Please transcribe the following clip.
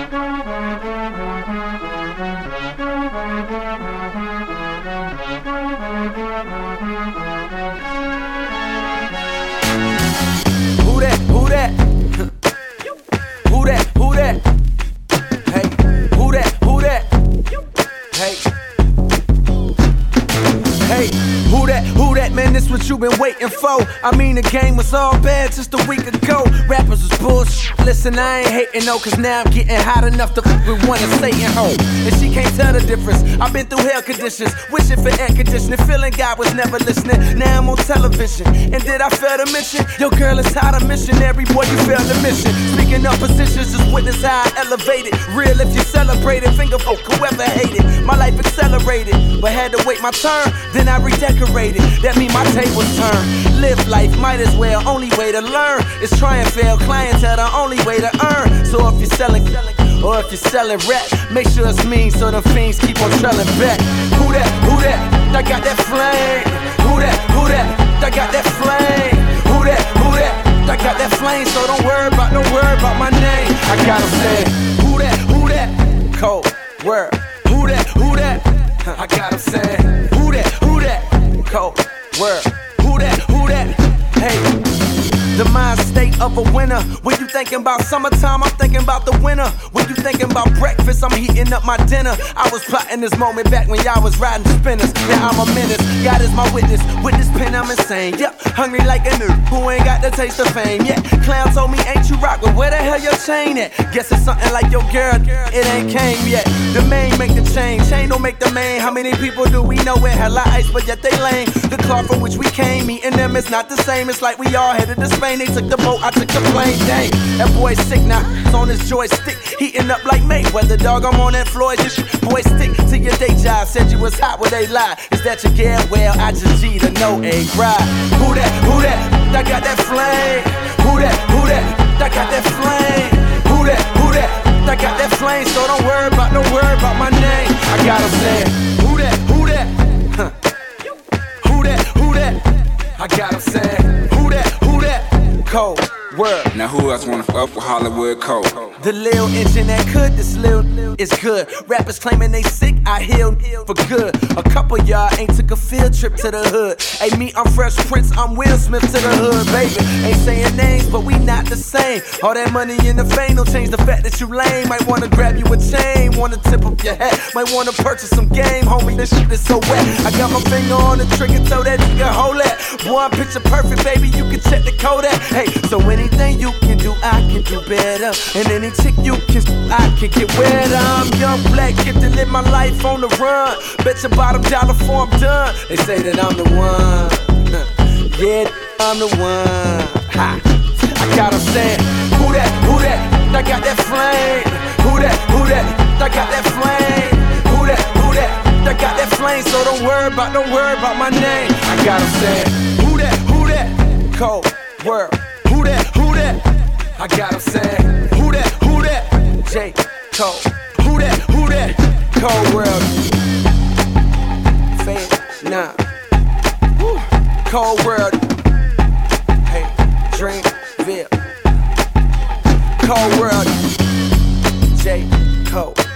Who that? Who that? Who that? Who that? Hey, who that? Who that? Hey. Hey, who that? Who that? Man, this what you been waiting for. I mean, the game was all bad just a week ago. Rappers was bullshit. Listen, I ain't hating no, cause now I'm getting hot enough to with one and Satan home. And she can't tell the difference. I've been through hell conditions, wishing for air conditioning, feeling God was never listening. Now I'm on television. And did I fail to mention? Your girl is hot, a missionary, boy, you failed the mission. Speaking of positions, just witness how I elevated. Real if you celebrate it, finger folk, whoever hated. My life accelerated, but had to wait my turn. Then I redecorated, that mean my tables turn. Live life, might as well, only way to learn is try and fail, clientele the only way to earn. So if you're selling, or if you're selling rap, make sure it's mean so the fiends keep on trailing back. Who that? Who that? I got that flame. Who that? Who that? I got that flame. Who that? Who that? I got that flame, so don't worry about my name. I gotta say, who that? Who that? Cold word. Who that? Who that? I gotta say, who that? Who that? Cold word. Who that? Who that? Hey. The mind state of a winner. When you thinking about summertime, I'm thinking about the winter. When you thinking about breakfast, I'm heating up my dinner. I was plotting this moment back when y'all was riding spinners. Now I'm a menace, God is my witness. With this pen I'm insane, yep. Hungry like a nerd who ain't got the taste of fame yet. Clown told me, ain't you rock, but where the hell your chain at? Guess it's something like your girl, it ain't came yet. The main make the chain, chain don't make the main. How many people do we know with hella ice, but yet they lame? The cloth from which we came, meeting them is not the same. It's like we all headed to Spain. They took the boat, I took the plane. Dang, that boy's sick now. It's on his joystick, heating up like Mayweather. Dog, I'm on that Floyd. This boy stick to your day job. Said you was hot, well they lie. Is that your girl? Well, I just G to know a ride. Who that? Who that? I got that flame. Who that? Who that? I got that flame. Who that? Who that? I got that flame. So don't worry about my name. I gotta say, who that? Who that? Huh. Who that? Who that? I gotta say, who that? Who that? Cold word. Now who else wanna fuck with Hollywood Cole? The lil engine that could, this lil is good. Rappers claiming they sick, I healed for good. A couple y'all ain't took a field trip to the hood. Hey, me, I'm Fresh Prince, I'm Will Smith to the hood, baby. Ain't saying names, but we not the same. All that money in the fame don't change the fact that you lame. Might wanna grab you a chain, wanna tip up your hat. Might wanna purchase some game, homie, this shit is so wet. I got my finger on the trigger, so that you can hold that. Boy, I'm picture perfect, baby, you can check the code at. Hey, so anything you can do, I can do better. And any chick you kiss, I can get wetter. I'm young, black, gifted, live my life on the run. Bet your bottom dollar before I'm done. They say that I'm the one. Yeah, I'm the one. Ha. I got 'em saying, who that? Who that? I got that flame. Who that? Who that? I got that flame. Who that? Who that? I got that flame. So don't worry about my name. I got 'em saying, who that? Who that? Cold word. Who that? Who that? I got 'em saying, who that? Who that? J. Cole. Who that? Who that? Cold world. Fade now. Woo. Cold world. Hey, Dreamville. Cold world. J. Cole.